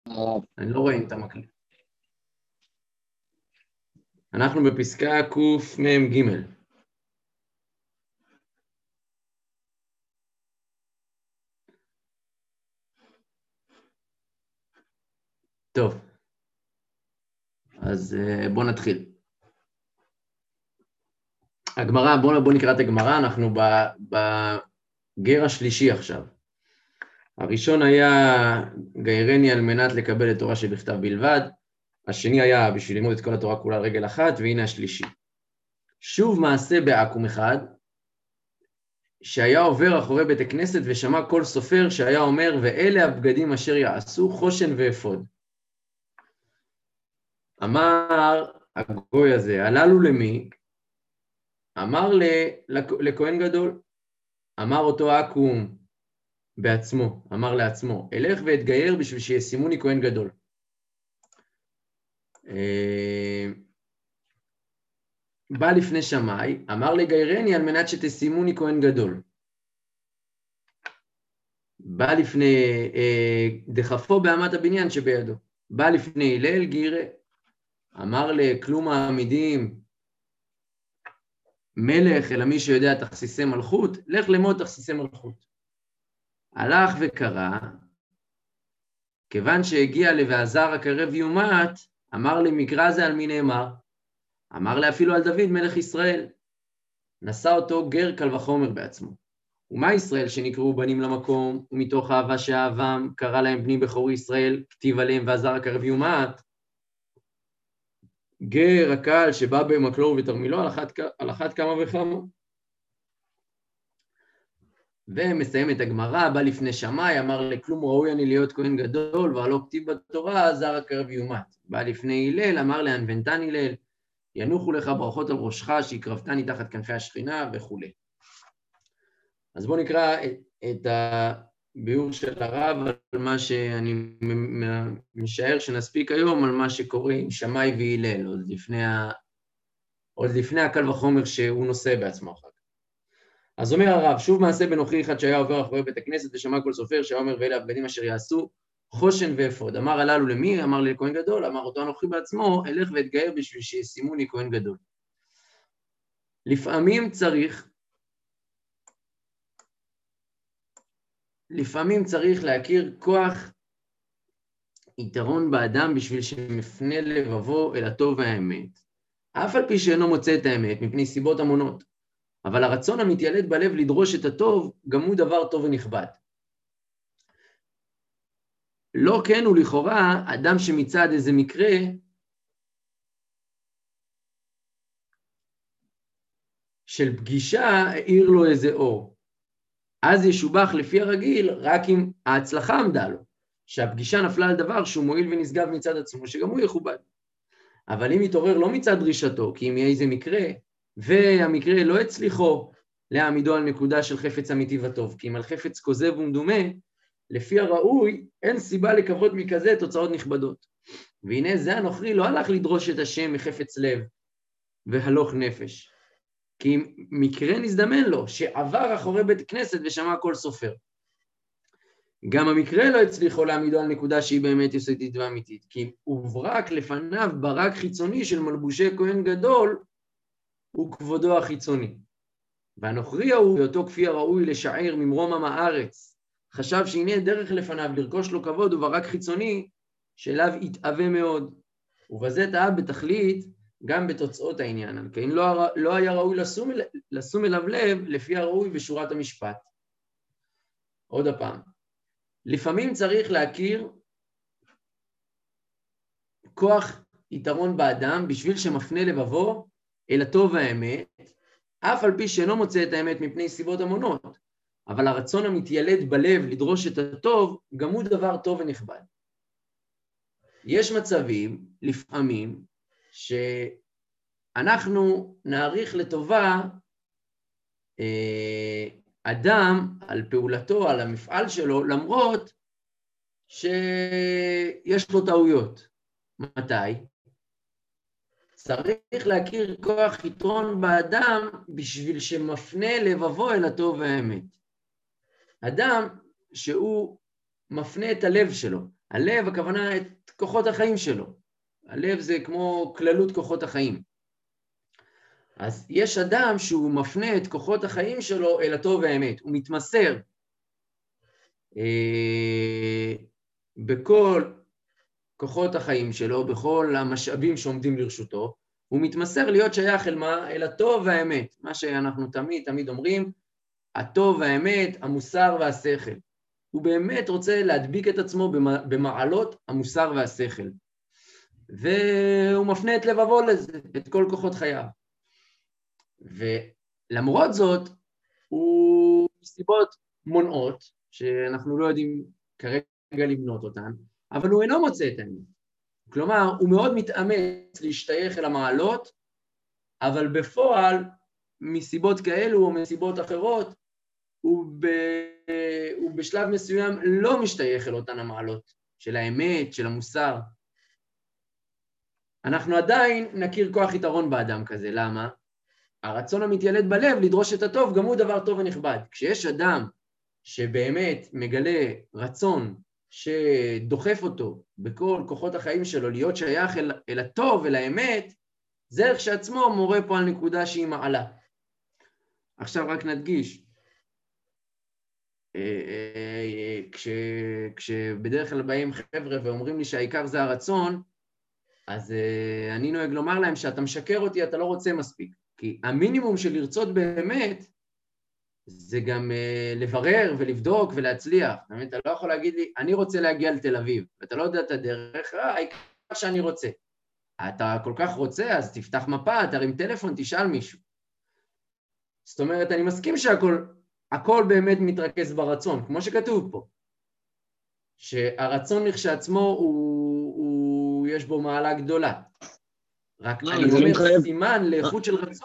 אני לא רואה אם אתה מקליט. אנחנו בפסקה קמ"ג. טוב, אז בוא נתחיל. הגמרא, בוא נקרא את הגמרא, אנחנו בגר השלישי עכשיו. הראשון היה גיירני על מנת לקבל את תורה שבכתב בלבד, השני היה בשביל ללמוד את כל התורה כולה רגל אחת, והנה השלישי. שוב מעשה בעכו"ם אחד, שהיה עובר אחורי בית הכנסת ושמע כל סופר שהיה אומר, ואלה הבגדים אשר יעשו חושן ואפוד. אמר הגוי הזה, הללו למי? אמר לכהן גדול. אמר אותו עכו"ם בעצמו, אמר לעצמו, אלך ואתגייר בשביל שישימוני כהן גדול. בא לפני שמאי, אמר לגיירני על מנת שתשימוני כהן גדול. בא לפני דחפו באמת הבניין שבידו. בא לפני הלל גירה, אמר לכלום העמידים, מלך אלא מי שיודע תכסיסי מלכות, לך למוד תכסיסי מלכות. הלך וקרא, כיוון שהגיע לבעזר הקרב יומת, אמר למקרא זה על מי נאמר, אמר לה אפילו על דוד מלך ישראל. נשא אותו גר קל וחומר בעצמו. ומה ישראל שנקראו בנים למקום, ומתוך אהבה שאהבם, קרא להם בני בכורי ישראל, כתיב עליהם ועזר הקרב יומת. גר הקל שבא במקלו ובתרמילו על אחת כמה וכמה. ומסיים את הגמרא, בא לפני שמאי, אמר לכלום ראוי אני להיות כהן גדול, והלא כתיב בתורה, זר הקרב יומת. בא לפני הלל, אמר לענוונתן הלל, ינוחו לך ברכות על ראשך, שיקרבתני תחת כנפי השכינה וכו'. אז בואו נקרא את הביאור של הרב על מה שאני משער שנספיק היום, על מה שקורה עם שמאי והלל, עוד לפני הקל וחומר שהוא נושא בעצמו אחר. אז אומר הרב, שוב מעשה בנוכרי אחד שהיה עובר אחרי בית הכנסת ושמע כל סופר שהיה אומר ואלה הבגדים אשר יעשו חושן ואפוד. אמר הללו למי? אמר לי לכהן גדול, אמר אותו הנוכרי בעצמו, אלך ואתגייר בשביל שישימוני כהן גדול. לפעמים צריך להכיר כוח יתרון באדם בשביל שמפנה לבבו אל הטוב והאמת. אף על פי שאינו מוצא את האמת מפני סיבות המונות. אבל הרצון המתיילד בלב לדרוש את הטוב, גם הוא דבר טוב ונכבד. לא כן הוא לכאורה, אדם שמצד איזה מקרה, של פגישה, העיר לו איזה אור. אז ישובח לפי הרגיל, רק אם ההצלחה עמדה לו, שהפגישה נפלה על דבר שהוא מועיל ונשגב מצד עצמו, שגם הוא יכובד. אבל אם יתעורר לא מצד דרישתו, כי אם יהיה איזה מקרה, והמקרה לא הצליחו להעמידו על נקודה של חפץ אמיתי וטוב, כי אם על חפץ כוזב ומדומה, לפי הראוי, אין סיבה לקוות מכזה תוצאות נכבדות. והנה זה הנוכרי לא הלך לדרוש את השם מחפץ לב והלוך נפש, כי אם מקרה נזדמן לו שעבר אחורי בית כנסת ושמע כל סופר. גם המקרה לא הצליחו להעמידו על נקודה שהיא באמת יסודית ואמיתית, כי הוברק לפניו ברק חיצוני של מלבושי כהן גדול, הוא כבודו החיצוני. והנוכרי ההוא, באותו כפי הראוי לשער ממרום עם הארץ, חשב שהנה דרך לפניו לרכוש לו כבוד וברק חיצוני, שאליו יתאווה מאוד. ובזה טעה בתכלית גם בתוצאות העניין, כי אם לא היה ראוי לשום אליו לב לפי הראוי בשורת המשפט. עוד הפעם, לפעמים צריך להכיר כוח יתרון באדם בשביל שמפנה לבבו אל הטוב והאמת, אף על פי שאינו מוצא את האמת מפני סיבות המונות, אבל הרצון המתיילד בלב לדרוש את הטוב, גם הוא דבר טוב ונכבד. יש מצבים, לפעמים, שאנחנו נעריך לטובה אדם על פעולתו, על המפעל שלו, למרות שיש לו טעויות. מתי? צריך להכיר כוח יתרון באדם בשביל שמפנה לבבו אל הטוב והאמת. אדם שהוא מפנה את הלב שלו, הלב, הכוונה את כוחות החיים שלו. הלב זה כמו כללות כוחות החיים. אז יש אדם שהוא מפנה את כוחות החיים שלו אל הטוב והאמת. הוא מתמסר בכל כוחות החיים שלו, בכל המשאבים שעומדים לרשותו, הוא מתמסר להיות שייך אל מה? אל הטוב והאמת. מה שאנחנו תמיד אומרים, הטוב והאמת, המוסר והשכל. הוא באמת רוצה להדביק את עצמו במעלות המוסר והשכל. והוא מפנה את לבבו לזה, את כל כוחות חייו. ולמרות זאת, הוא סיבות מונעות, שאנחנו לא יודעים כרגע למנות אותן, אבל הוא אינו מוצא את האמת. כלומר, הוא מאוד מתאמץ להשתייך אל המעלות, אבל בפועל, מסיבות כאלו או מסיבות אחרות, הוא בשלב מסוים לא משתייך אל אותן המעלות, של האמת, של המוסר. אנחנו עדיין נכיר כוח יתרון באדם כזה, למה? הרצון המתיילד בלב לדרוש את הטוב, גם הוא דבר טוב ונכבד. כשיש אדם שבאמת מגלה רצון שדוחף אותו בכל כוחות החיים שלו להיות שייך אל הטוב ואל האמת, זה איך שעצמו מורה פה על נקודה שהיא מעלה. עכשיו רק נדגיש, כשבדרך כלל באים חבר'ה ואומרים לי שהעיקר זה הרצון, אז אני נוהג לומר להם שאתה משקר אותי, אתה לא רוצה מספיק. כי המינימום של לרצות באמת, זה גם לברר ולבדוק ולהצליח. אתה לא יכול להגיד לי, אני רוצה להגיע לתל אביב, ואתה לא יודע את הדרך, העיקר שאני רוצה. אתה כל כך רוצה, אז תפתח מפה, תרים טלפון, תשאל מישהו. זאת אומרת, אני מסכים שהכל באמת מתרכז ברצון, כמו שכתוב פה. שהרצון לכשעצמו יש בו מעלה גדולה. רק אני אומר סימן לאיכות של רצון.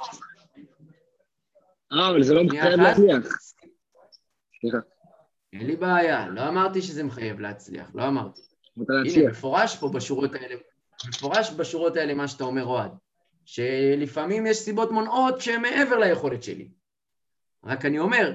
אבל זה לא מחייב להצליח. סליחה. אין לי בעיה, לא אמרתי שזה מחייב להצליח, לא אמרתי. הנה, מפורש פה בשורות האלה מה שאתה אומר, אוהד, שלפעמים יש סיבות מונעות שהן מעבר ליכולת שלי. רק אני אומר,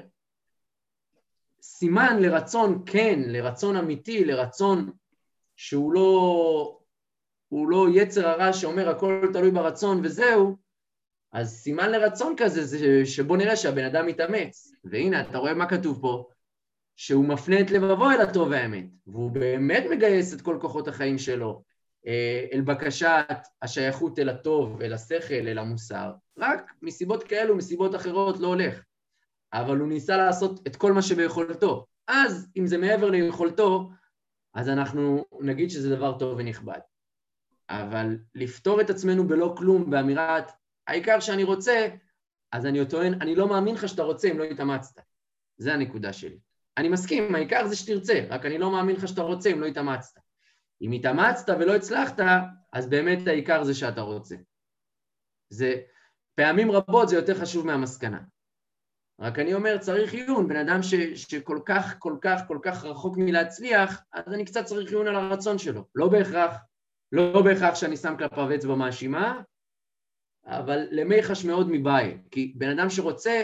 סימן לרצון כן, לרצון אמיתי, לרצון שהוא לא יצר הרע שאומר הכל תלוי ברצון וזהו, אז סימן לרצון כזה זה שבוא נראה שהבן אדם מתאמץ. והנה, אתה רואה מה כתוב פה? שהוא מפנה את לבבו אל הטוב והאמת, והוא באמת מגייס את כל כוחות החיים שלו אל בקשת השייכות אל הטוב, אל השכל, אל המוסר. רק מסיבות כאלו, מסיבות אחרות לא הולך. אבל הוא ניסה לעשות את כל מה שביכולתו. אז אם זה מעבר ליכולתו, אז אנחנו נגיד שזה דבר טוב ונכבד. אבל לפתור את עצמנו בלא כלום, באמירת, העיקר שאני רוצה, אז אני טוען, אני לא מאמין לך שאתה רוצה אם לא התאמצת. זה הנקודה שלי. אני מסכים, העיקר זה שתרצה, רק אני לא מאמין לך שאתה רוצה אם לא התאמצת. אם התאמצת ולא הצלחת, אז באמת העיקר זה שאתה רוצה. זה, פעמים רבות זה יותר חשוב מהמסקנה. רק אני אומר, צריך עיון, בן אדם שכל כך רחוק מלהצליח, אז אני קצת צריך עיון על הרצון שלו. לא בהכרח שאני שם כלפיו אצבע מאשימה, אבל למיחש מאוד מבעיה. כי בן אדם שרוצה,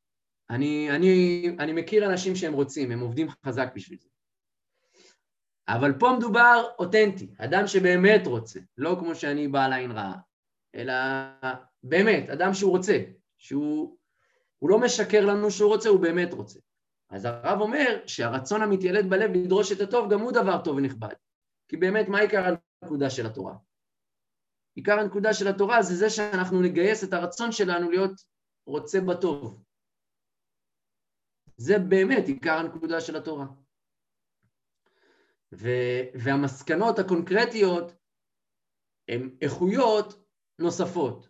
אני מכיר אנשים שהם רוצים, הם עובדים חזק בשביל זה. אבל פה מדובר אותנטי, אדם שבאמת רוצה, לא כמו שאני בא לעין רעה, אלא באמת, אדם שהוא רוצה, שהוא לא משקר לנו שהוא רוצה, הוא באמת רוצה. אז הרב אומר שהרצון המתיילד בלב לדרוש את הטוב, גם הוא דבר טוב ונכבד. כי באמת, מה עיקר הנקודה של התורה? עיקר הנקודה של התורה זה זה שאנחנו נגייס את הרצון שלנו להיות רוצה בטוב. זה באמת עיקר הנקודה של התורה. והמסקנות הקונקרטיות הן איכויות נוספות.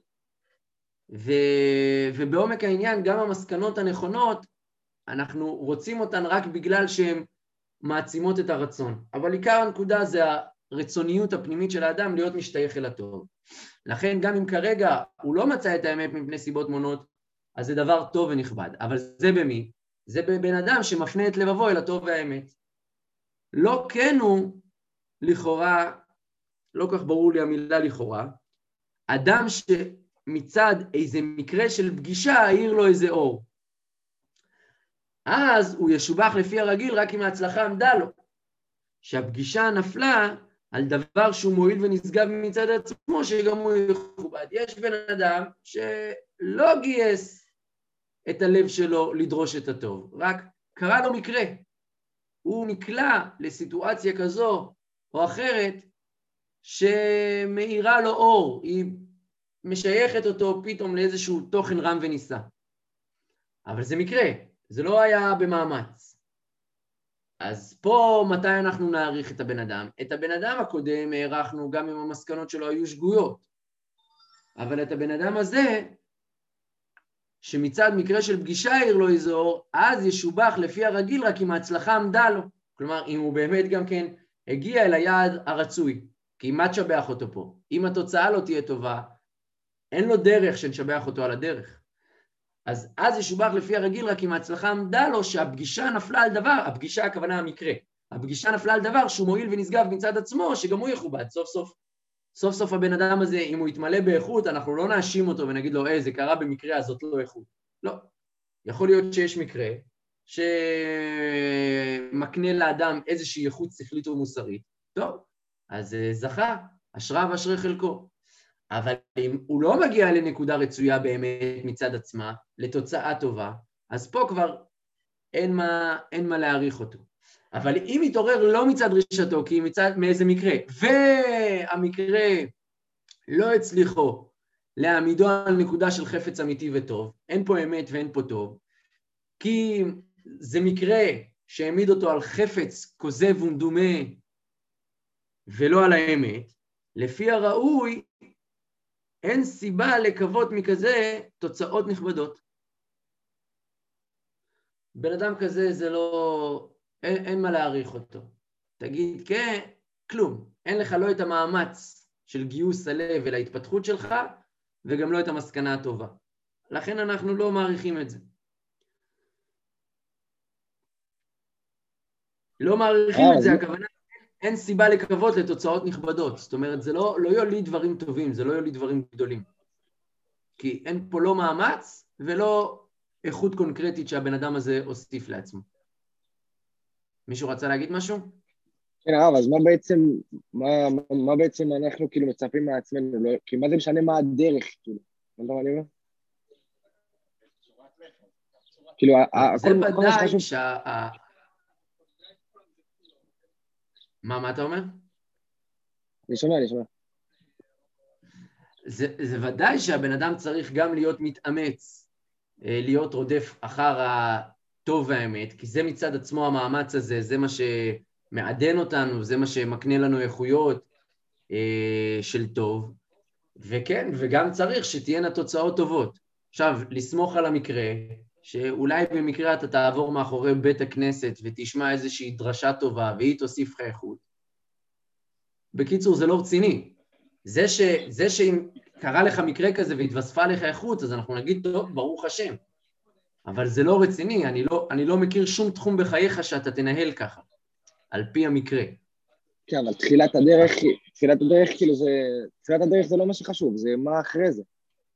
ובעומק העניין גם המסקנות הנכונות, אנחנו רוצים אותן רק בגלל שהן מעצימות את הרצון. אבל עיקר הנקודה זה הרצוניות הפנימית של האדם להיות משתייך אל הטוב. לכן גם אם כרגע הוא לא מצא את האמת מפני סיבות מונות, אז זה דבר טוב ונכבד. אבל זה במי? זה בבן אדם שמפנה את לבבו אל הטוב והאמת. לא כן הוא, לכאורה, לא כך ברור לי המילה לכאורה, אדם שמצד איזה מקרה של פגישה העיר לו איזה אור. אז הוא ישובח לפי הרגיל רק אם ההצלחה עמדה לו. שהפגישה נפלה על דבר שהוא מועיל ונשגב מצד עצמו, שגם הוא יכובד. יש בן אדם שלא גייס את הלב שלו לדרוש את הטוב, רק קרה לו מקרה. הוא נקלע לסיטואציה כזו או אחרת שמאירה לו אור, היא משייכת אותו פתאום לאיזשהו תוכן רם וניסה. אבל זה מקרה, זה לא היה במאמץ. אז פה מתי אנחנו נעריך את הבן אדם? את הבן אדם הקודם הערכנו גם אם המסקנות שלו היו שגויות. אבל את הבן אדם הזה, שמצד מקרה של פגישה העיר לו אזור, אז ישובח לפי הרגיל רק אם ההצלחה עמדה לו. כלומר, אם הוא באמת גם כן הגיע אל היעד הרצוי, כי מה תשבח אותו פה? אם התוצאה לא תהיה טובה, אין לו דרך שנשבח אותו על הדרך. אז ישובח לפי הרגיל רק אם ההצלחה עמדה לו שהפגישה נפלה על דבר, הפגישה הכוונה המקרה, הפגישה נפלה על דבר שהוא מועיל ונשגב מצד עצמו, שגם הוא יכובד. סוף סוף הבן אדם הזה, אם הוא יתמלא באיכות, אנחנו לא נאשים אותו ונגיד לו, זה קרה במקרה, אז זאת לא איכות. לא. יכול להיות שיש מקרה שמקנה לאדם איזושהי איכות שכלית ומוסרית. טוב, אז זכה, אשרה ואשרי חלקו. אבל אם הוא לא מגיע לנקודה רצויה באמת מצד עצמה, לתוצאה טובה, אז פה כבר אין מה להעריך אותו. אבל אם יתעורר לא מצד דרישתו, כי מאיזה מקרה, והמקרה לא הצליחו להעמידו על נקודה של חפץ אמיתי וטוב, אין פה אמת ואין פה טוב, כי זה מקרה שהעמיד אותו על חפץ כוזב ומדומה ולא על האמת, לפי הראוי, אין סיבה לקוות מכזה תוצאות נכבדות. בן אדם כזה זה לא, אין מה להעריך אותו. תגיד, כן, כלום. אין לך לא את המאמץ של גיוס הלב ולהתפתחות שלך, וגם לא את המסקנה הטובה. לכן אנחנו לא מעריכים את זה. לא מעריכים את זה, הכוונה, אין סיבה לקוות לתוצאות נכבדות. זאת אומרת, זה לא יוליד דברים טובים, זה לא יוליד דברים גדולים. כי אין פה לא מאמץ ולא איכות קונקרטית שהבן אדם הזה הוסיף לעצמו. מישהו רצה להגיד משהו? כן, הרב, אז מה בעצם אנחנו כאילו מצפים מעצמנו? כי מה זה משנה מה הדרך, כאילו? מה אתה אומר? כאילו, זה ודאי מה אתה אומר? אני שומע. זה ודאי שהבן אדם צריך גם להיות מתאמץ, להיות רודף אחר הטוב והאמת, כי זה מצד עצמו המאמץ הזה, זה מה שמעדן אותנו, זה מה שמקנה לנו איכויות של טוב, וכן, וגם צריך שתהיינה תוצאות טובות. עכשיו, לסמוך על המקרה, שאולי במקרה אתה תעבור מאחורי בית הכנסת ותשמע איזושהי דרשה טובה והיא תוסיף לך איכות. בקיצור, זה לא רציני. זה שאם קרה לך מקרה כזה והתווספה לך איכות, אז אנחנו נגיד, טוב, ברוך השם. אבל זה לא רציני, אני לא מכיר שום תחום בחייך שאתה תנהל ככה, על פי המקרה. כן, אבל תחילת הדרך זה לא מה שחשוב, זה מה אחרי זה.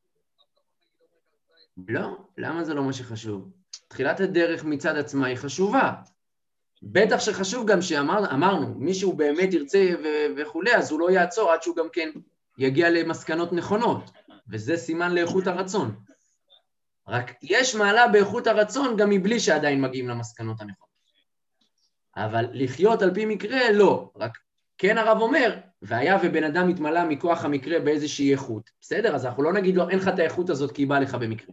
לא, למה זה לא מה שחשוב? תחילת הדרך מצד עצמה היא חשובה. בטח שחשוב גם שאמרנו, מישהו באמת ירצה וכולי, אז הוא לא יעצור עד שהוא גם כן יגיע למסקנות נכונות, וזה סימן לאיכות הרצון. רק יש מעלה באיכות הרצון גם מבלי שעדיין מגיעים למסקנות הנכונות. אבל לחיות על פי מקרה, לא. רק כן הרב אומר, והיה ובן אדם מתמלא מכוח המקרה באיזושהי איכות. בסדר, אז אנחנו לא נגיד לו, אין לך את האיכות הזאת כי היא באה לך במקרה.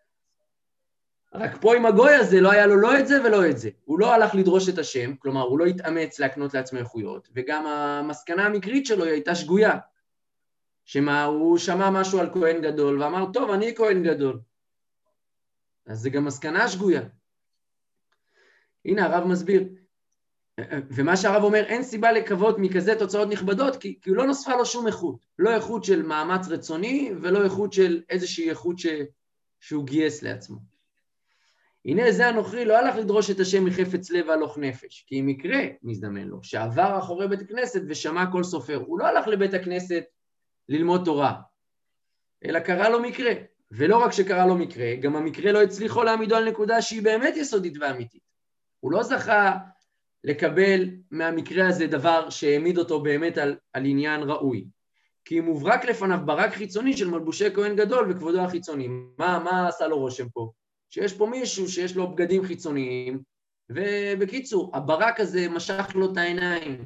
רק פה עם הגוי הזה לא היה לו לא את זה ולא את זה. הוא לא הלך לדרוש את השם, כלומר הוא לא התאמץ להקנות לעצמו איכויות, וגם המסקנה המקרית שלו היא הייתה שגויה. שמה, הוא שמע משהו על כהן גדול ואמר, טוב, אני כהן גדול. אז זה גם מסקנה שגויה. הנה הרב מסביר. ומה שהרב אומר, אין סיבה לקוות מכזה תוצאות נכבדות, כי הוא לא נוספה לו שום איכות. לא איכות של מאמץ רצוני, ולא איכות של איזושהי איכות שהוא גייס לעצמו. הנה זה הנוכרי לא הלך לדרוש את השם מחפץ לב והלוך נפש, כי אם מקרה מזדמן לו, שעבר אחורי בית הכנסת ושמע כל סופר, הוא לא הלך לבית הכנסת ללמוד תורה, אלא קרה לו מקרה. ולא רק שקרה לו מקרה, גם המקרה לא הצליחו להעמידו על נקודה שהיא באמת יסודית ואמיתית. הוא לא זכה לקבל מהמקרה הזה דבר שהעמיד אותו באמת על עניין ראוי. כי מוברק לפניו ברק חיצוני של מלבושי כהן גדול וכבודו החיצוני. מה עשה לו רושם פה? שיש פה מישהו שיש לו בגדים חיצוניים, ובקיצור, הברק הזה משך לו את העיניים.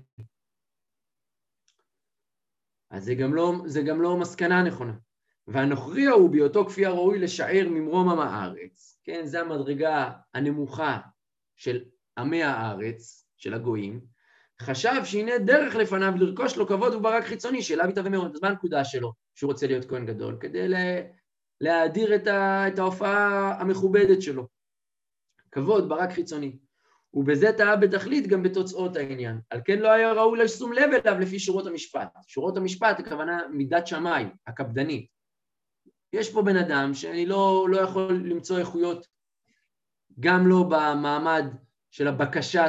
אז זה גם לא מסקנה נכונה. והנוכרי הוא בהיותו כפי הראוי לשער ממרום עם הארץ. כן, זה המדרגה הנמוכה של עמי הארץ, של הגויים. חשב שהנה דרך לפניו לרכוש לו כבוד וברק חיצוני, שאליו יתהווה מאוד. אז מה הנקודה שלו שהוא רוצה להיות כהן גדול? כדי להאדיר את ההופעה המכובדת שלו. כבוד, ברק חיצוני. ובזה טעה בתכלית גם בתוצאות העניין. על כן לא היה ראוי לשום לב אליו לפי שורות המשפט. שורות המשפט, הכוונה מידת שמיים, הקפדנית. יש פה בן אדם שאני לא יכול למצוא איכויות, גם לא במעמד של הבקשת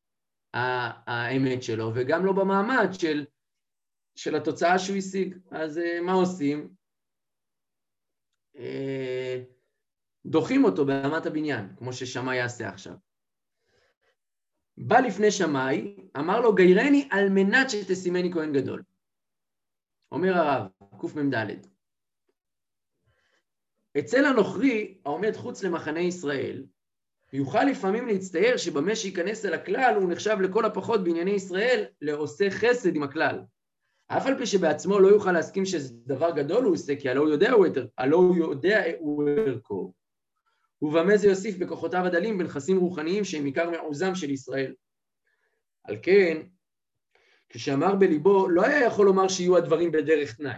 האמת שלו, וגם לא במעמד של התוצאה שהוא השיג. אז מה עושים? דוחים אותו ברמת הבניין, כמו ששמאי יעשה עכשיו. בא לפני שמאי, אמר לו, גיירני על מנת שתשימני כהן גדול. אומר הרב, קמ"ד. אצל הנוכרי, העומד חוץ למחנה ישראל, יוכל לפעמים להצטייר שבמה שייכנס אל הכלל, הוא נחשב לכל הפחות בענייני ישראל, לעושה חסד עם הכלל. אף על פי שבעצמו לא יוכל להסכים שזה דבר גדול הוא עושה, כי הלא הוא יודע הוא ערכו. ובמה זה יוסיף בכוחותיו הדלים בנכסים רוחניים שהם עיקר מעוזם של ישראל. על כן, כשאמר בליבו, לא היה יכול לומר שיהיו הדברים בדרך תנאי.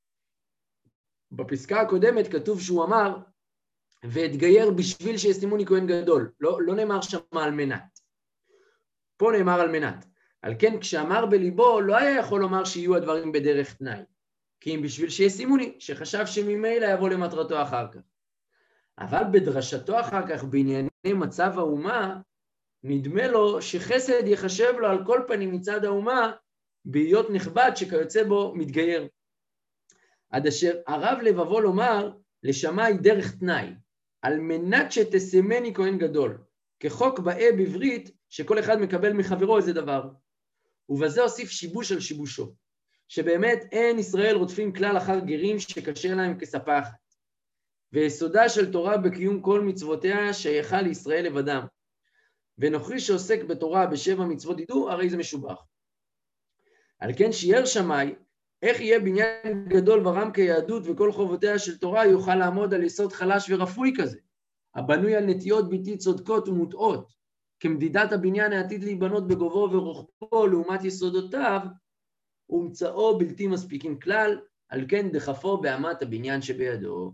בפסקה הקודמת כתוב שהוא אמר, והתגייר בשביל שישימוני כהן גדול. לא נאמר שם על מנת. פה נאמר על מנת. על כן, כשאמר בליבו, לא היה יכול לומר שיהיו הדברים בדרך תנאי. כי אם בשביל שישימוני, שחשב שממילא יבוא למטרתו אחר כך. אבל בדרשתו אחר כך, בענייני מצב האומה, נדמה לו שחסד יחשב לו על כל פנים מצד האומה, בהיות נכבד שכיוצא בו מתגייר. עד אשר הרב לבבו לומר, לשמאי דרך תנאי, על מנת שתשימני כהן גדול, כחוק באה בברית, שכל אחד מקבל מחברו איזה דבר. ובזה הוסיף שיבוש על שיבושו, שבאמת אין ישראל רודפים כלל אחר גרים שקשה להם כספה אחת. ויסודה של תורה בקיום כל מצוותיה שייכה לישראל לבדם. ונוכרי שעוסק בתורה בשבע מצוות ידעו, הרי זה משובח. על כן שיער שמאי, איך יהיה בניין גדול ורם כיהדות וכל חובותיה של תורה יוכל לעמוד על יסוד חלש ורפוי כזה, הבנוי על נטיות בלתי צודקות ומוטעות, כמדידת הבניין העתיד להיבנות בגובו ורוחבו לעומת יסודותיו, ומצאו בלתי מספיקים כלל, על כן דחפו באמת הבניין שבידו.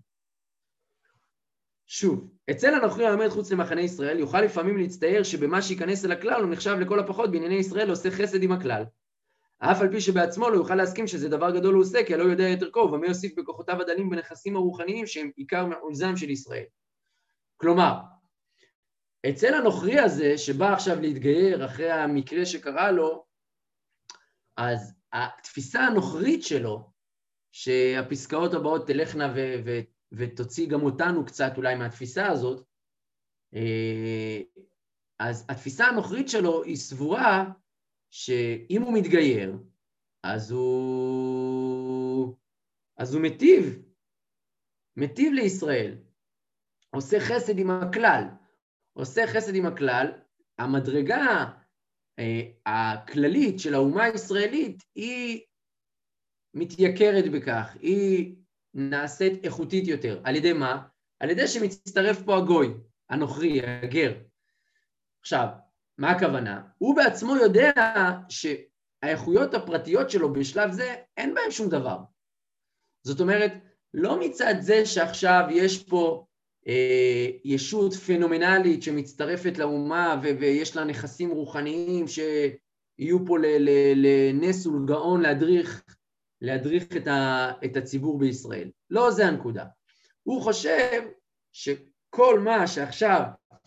שוב, אצל הנוכרי העומד חוץ למחנה ישראל, יוכל לפעמים להצטייר שבמה שיכנס אל הכלל הוא נחשב לכל הפחות בענייני ישראל עושה חסד עם הכלל. אף על פי שבעצמו לא יוכל להסכים שזה דבר גדול הוא עושה, כי הלא יודע יותר קרוב, ומה יוסיף בכוחותיו הדלים בנכסים הרוחניים שהם עיקר מעוזם של ישראל. כלומר, אצל הנוכרי הזה שבא עכשיו להתגייר אחרי המקרה שקרה לו, אז התפיסה הנוכרית שלו, שהפסקאות הבאות תלכנה ותוציא גם אותנו קצת אולי מהתפיסה הזאת, אז התפיסה הנוכרית שלו היא סבורה שאם הוא מתגייר, אז הוא מטיב לישראל, עושה חסד עם הכלל, המדרגה הכללית של האומה הישראלית היא מתייקרת בכך, היא נעשית איכותית יותר. על ידי מה? על ידי שמצטרף פה הגוי, הנוכרי, הגר. עכשיו, מה הכוונה? הוא בעצמו יודע שהאיכויות הפרטיות שלו בשלב זה אין בהם שום דבר. זאת אומרת, לא מצד זה שעכשיו יש פה ישות פנומנלית שמצטרפת לאומה ויש לה נכסים רוחניים שיהיו פה לנס ולגאון להדריך את הציבור בישראל. לא זה הנקודה. הוא חושב שכל מה שעכשיו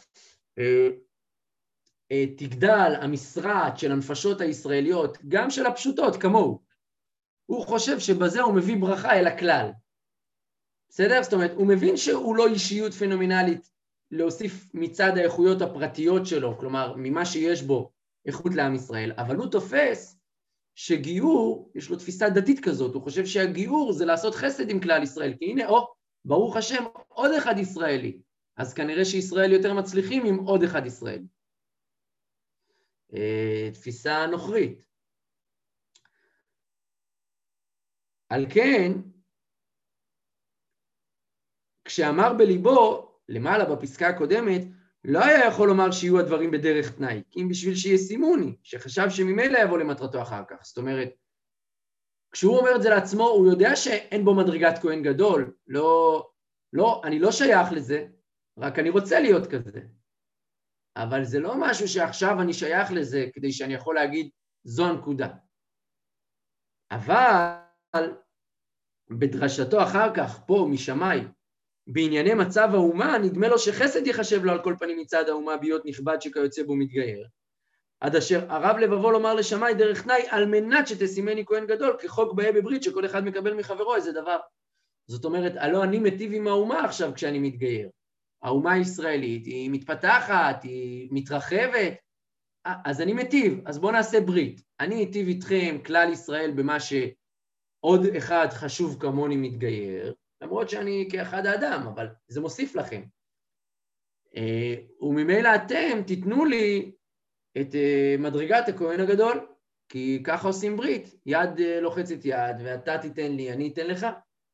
תגדל המשרד של הנפשות הישראליות, גם של הפשוטות כמוהו, הוא חושב שבזה הוא מביא ברכה אל הכלל. בסדר? זאת אומרת, הוא מבין שהוא לא אישיות פנומנלית להוסיף מצד האיכויות הפרטיות שלו, כלומר, ממה שיש בו, איכות לעם ישראל, אבל הוא תופס שגיור, יש לו תפיסה דתית כזאת, הוא חושב שהגיור זה לעשות חסד עם כלל ישראל, כי הנה, ברוך השם, עוד אחד ישראלי, אז כנראה שישראל יותר מצליחים עם עוד אחד ישראלי. תפיסה נוכרית. על כן, כשאמר בליבו, למעלה בפסקה הקודמת, לא היה יכול לומר שיהיו הדברים בדרך תנאי, כי אם בשביל שישימוני, שחשב שממילא יבוא למטרתו אחר כך. זאת אומרת, כשהוא אומר את זה לעצמו, הוא יודע שאין בו מדרגת כהן גדול, לא, אני לא שייך לזה, רק אני רוצה להיות כזה. אבל זה לא משהו שעכשיו אני שייך לזה, כדי שאני יכול להגיד, זו הנקודה. אבל בדרשתו אחר כך, פה משמי, בענייני מצב האומה, נדמה לו שחסד יחשב לו על כל פנים מצד האומה, להיות נכבד שכיוצא בו מתגייר. עד אשר הרב לבבו לומר לשמי דרך תנאי, על מנת שתשימני כהן גדול, כחוק באי בברית, שכל אחד מקבל מחברו איזה דבר. זאת אומרת, הלא אני מטיב עם האומה עכשיו כשאני מתגייר. האומה הישראלית היא מתפתחת, היא מתרחבת, אז אני מטיב, אז בואו נעשה ברית. אני אטיב איתכם כלל ישראל במה שעוד אחד חשוב כמוני מתגייר, למרות שאני כאחד האדם, אבל זה מוסיף לכם. וממילא אתם תיתנו לי את מדרגת הכהן הגדול, כי ככה עושים ברית, יד לוחצת יד, ואתה תיתן לי, אני אתן לך.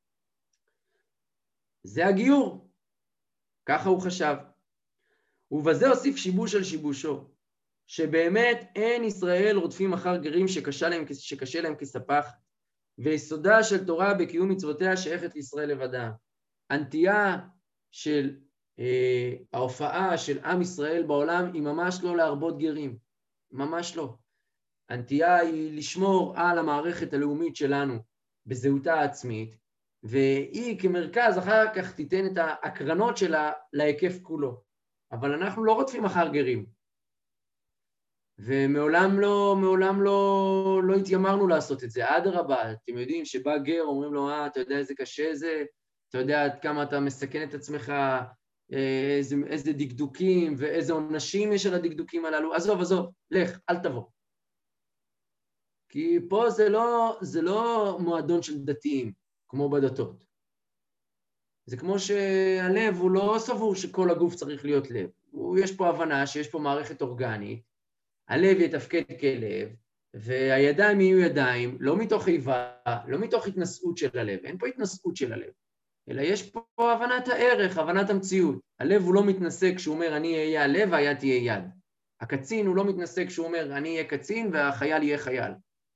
זה הגיור, ככה הוא חשב. ובזה הוסיף שיבוש על שיבושו, שבאמת אין ישראל רודפים אחר גרים שקשה להם כספח, ויסודה של תורה בקיום מצוותיה שייכת לישראל לבדה. הנטייה של ההופעה של עם ישראל בעולם היא ממש לא להרבות גרים, ממש לא. הנטייה היא לשמור על המערכת הלאומית שלנו בזהותה העצמית, והיא כמרכז אחר כך תיתן את ההקרנות שלה להיקף כולו. אבל אנחנו לא רודפים אחר גרים. ומעולם לא התיימרנו לעשות את זה. אדרבה, אתם יודעים שבא גר, אומרים לו, אתה יודע איזה קשה זה, אתה יודע עד כמה אתה מסכן את עצמך, איזה דקדוקים ואיזה עונשים יש על הדקדוקים הללו. עזוב, לך, אל תבוא. כי פה זה לא מועדון של דתיים, כמו בדתות. זה כמו שהלב הוא לא סבור שכל הגוף צריך להיות לב. יש פה הבנה שיש פה מערכת אורגנית, הלב יתפקד כלב, והידיים יהיו ידיים, לא מתוך איבה, לא מתוך התנשאות של הלב, אין פה התנשאות של הלב, אלא יש פה הבנת הערך, הבנת המציאות. הלב הוא לא מתנשא כשהוא אומר אני אהיה הלב והיד תהיה יד. הקצין הוא לא מתנשא כשהוא אומר אני אהיה קצין והחייל יהיה חייל.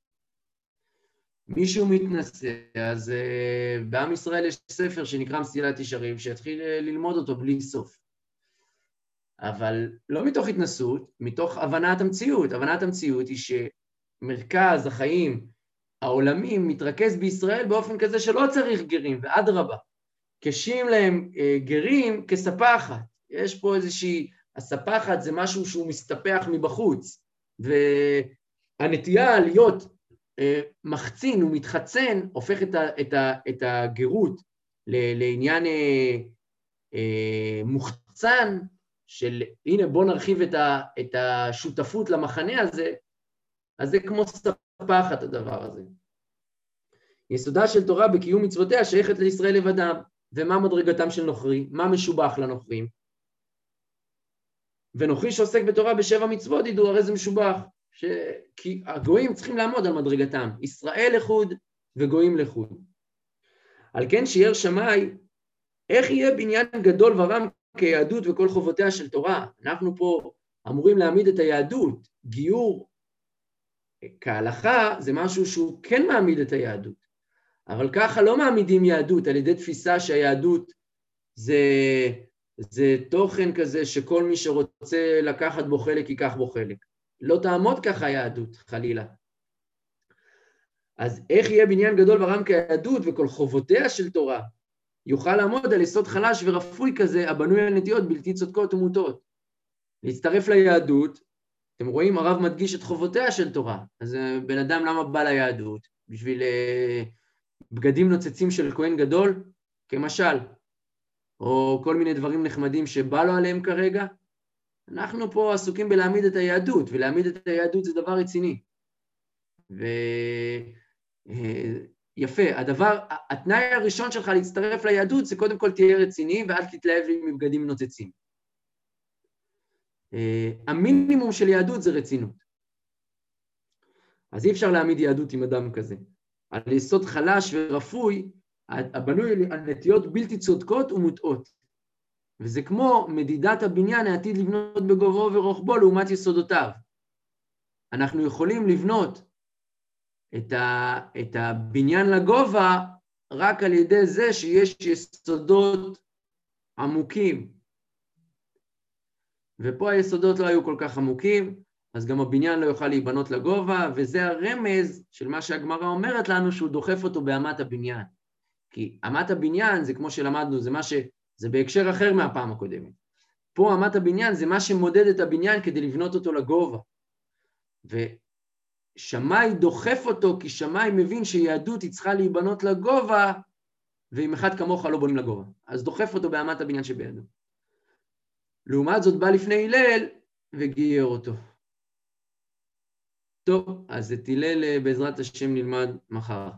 מישהו מתנשא, אז בעם ישראל יש ספר שנקרא מסילת ישרים, שיתחיל ללמוד אותו בלי סוף. אבל לא מתוך התנסות, מתוך הבנת המציאות. הבנת המציאות היא שמרכז החיים העולמים מתרכז בישראל באופן כזה שלא צריך גרים, ואדרבה, קשים להם גרים כספחת. יש פה איזושהי, הספחת זה משהו שהוא מסתפח מבחוץ, והנטייה להיות מחצין ומתחצן הופך את הגרות לעניין מוחצן, של הנה בוא נרחיב את השותפות למחנה הזה, אז זה כמו ספחת הדבר הזה. יסודה של תורה בקיום מצוותיה שייכת לישראל לבדם, ומה מדרגתם של נוכרי, מה משובח לנוכרים. ונוכרי שעוסק בתורה בשבע מצוות ידעו, הרי זה משובח, כי הגויים צריכים לעמוד על מדרגתם, ישראל לחוד וגויים לחוד. על כן שיער שמי, איך יהיה בניין גדול ורם כיהדות וכל חובותיה של תורה? אנחנו פה אמורים להעמיד את היהדות. גיור כהלכה זה משהו שהוא כן מעמיד את היהדות, אבל ככה לא מעמידים יהדות על ידי תפיסה שהיהדות זה תוכן כזה שכל מי שרוצה לקחת בו חלק ייקח בו חלק. לא תעמוד ככה היהדות, חלילה. אז איך יהיה בניין גדול ורם כיהדות וכל חובותיה של תורה יוכל לעמוד על יסוד חלש ורפוי כזה, הבנוי על נטיות בלתי צודקות ומוטות. להצטרף ליהדות, אתם רואים, הרב מדגיש את חובותיה של תורה. אז בן אדם למה בא ליהדות? בשביל בגדים נוצצים של כהן גדול, כמשל, או כל מיני דברים נחמדים שבא לו עליהם כרגע, אנחנו פה עסוקים בלהעמיד את היהדות, ולהעמיד את היהדות זה דבר רציני. ויפה, התנאי הראשון שלך להצטרף ליהדות זה קודם כל תהיה רציני, ואל תתלהב לי מבגדים נוצצים. המינימום של יהדות זה רצינות. אז אי אפשר להעמיד יהדות עם אדם כזה. על יסוד חלש ורפוי, הבנוי על נטיות בלתי צודקות ומוטעות. וזה כמו מדידת הבניין העתיד לבנות בגובהו ורוחבו לעומת יסודותיו. אנחנו יכולים לבנות את הבניין לגובה רק על ידי זה שיש יסודות עמוקים. ופה היסודות לא היו כל כך עמוקים, אז גם הבניין לא יוכל להיבנות לגובה, וזה הרמז של מה שהגמרא אומרת לנו, שהוא דוחף אותו באמת הבניין. כי אמת הבניין זה כמו שלמדנו, זה בהקשר אחר מהפעם הקודמת. פה אמת הבניין זה מה שמודד את הבניין כדי לבנות אותו לגובה. ושמאי דוחף אותו, כי שמאי מבין שיהדות היא צריכה להיבנות לגובה, ואם אחד כמוך לא בונים לגובה. אז דוחף אותו באמת הבניין שבידו. לעומת זאת בא לפני הלל וגייר אותו. טוב, אז את הלל בעזרת השם נלמד מחר.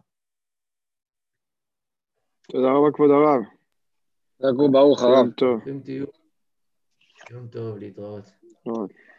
תודה רבה כבוד הרב. תגור ברוך הרב. יום טוב. יום טוב, להתראות.